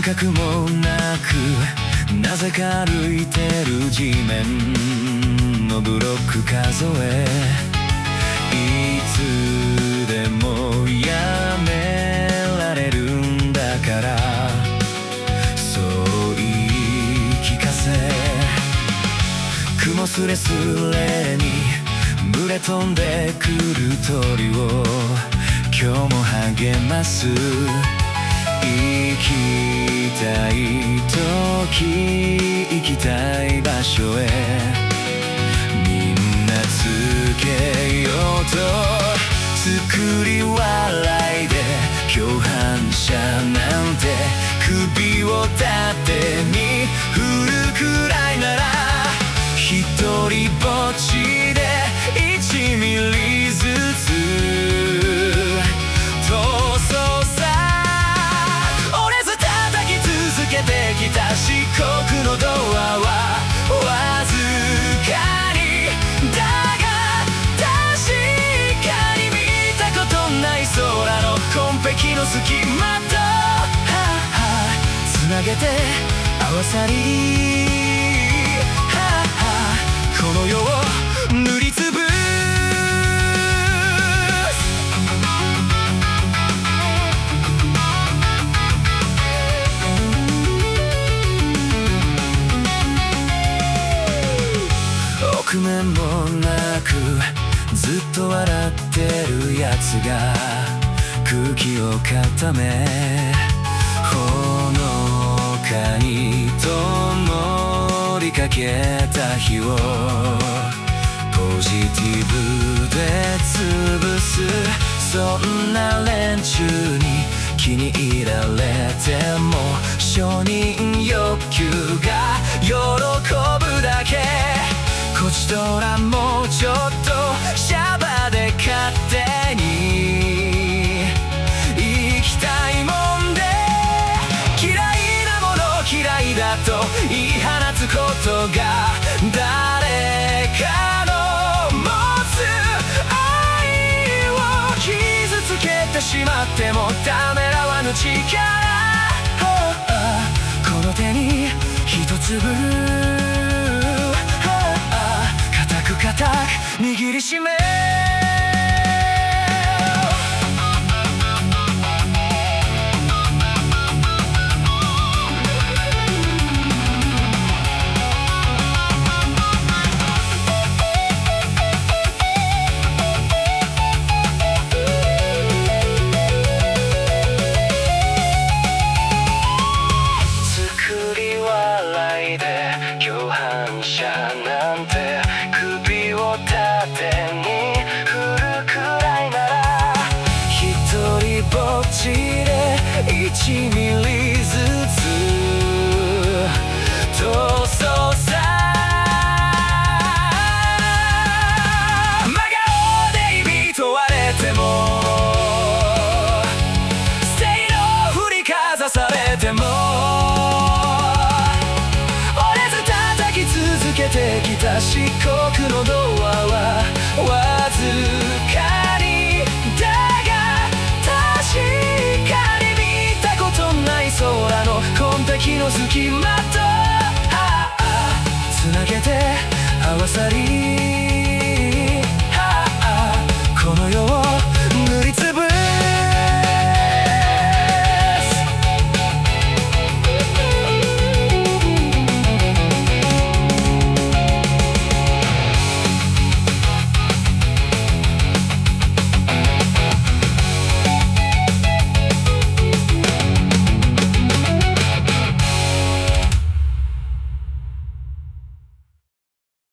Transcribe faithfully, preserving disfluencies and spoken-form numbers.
覚もなくなぜか歩いてる地面のブロック数え、いつでもやめられるんだから、そう言い聞かせ、雲すれすれに群れ飛んでくる鳥を今日も励ます。行きたい時行きたい場所へみんなつけようと、作り笑いで共犯者なんて首を縦に振るくらいなら、ひとりぼっちでいちミリずつ逃走さ、折れず叩き続けてきた漆黒のドアはわずかにだが確かに見たことない空の紺碧の隙間とつなげて合わさり、この世を塗りつぶす。臆面もなくずっと笑ってるやつが空気を固め、ほのかに灯りかけた日をポジティブで潰す。そんな連中に気に入られても承認欲求が喜ぶだけ、こちとらもうちょっとシャバで勝手に生きたいもんで、嫌いなもの嫌いだと言い放つことが誰かの持つ愛を傷つけてしまってもためらわぬ力、この手に一粒固く固く握りしめ、作り笑いで共犯者なんて首を縦に振るくらいなら、ひとりぼっちでいちミリずつ逃走さ、真顔で意味問われてもステイの振りかざされても、続けてきた漆黒のドアはわずか